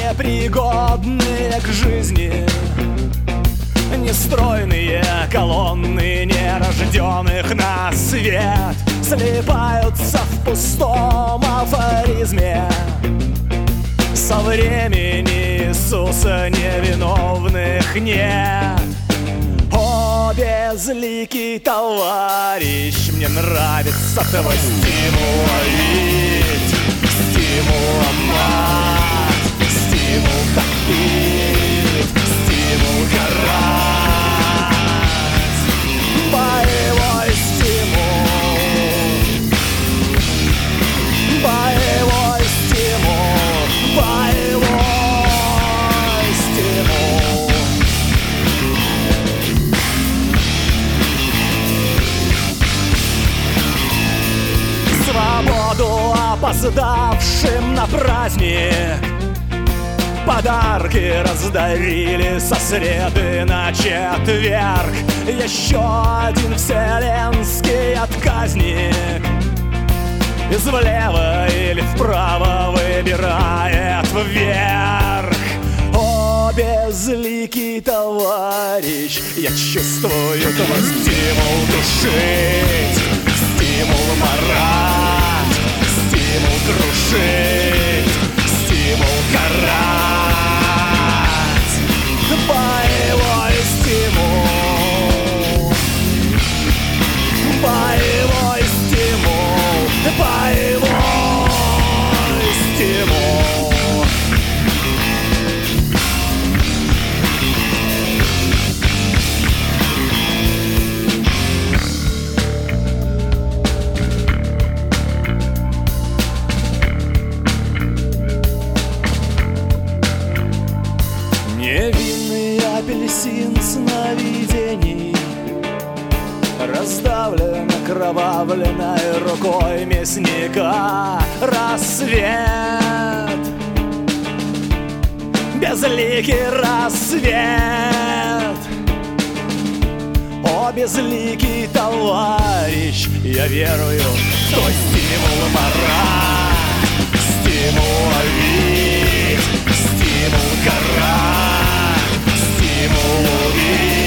непригодные к жизни, нестройные колонны нерожденных на свет слипаются в пустом афоризме. Со времени Иисуса невиновных нет. О, безликий товарищ, мне нравится твой стимул ловить, стимул мат, стимул топить, стимул карать. Боевой стимул, боевой стимул, боевой стимул. Свободу опоздавшим на праздник подарки раздарили со среды на четверг. Еще один вселенский отказник из влево или вправо выбирает вверх. О, безликий товарищ, я чувствую твой стимул душить, стимул марать, стимул крушить, стимул карать. Боевой стимул, боевой стимул, боевой стимул. Невинный апельсин сновидений раздавлен окровавленной рукой мясника. Рассвет, безликий рассвет. О, безликий товарищ, я верую в твой стимул марать, стимул ловить, стимул карать, стимул убить.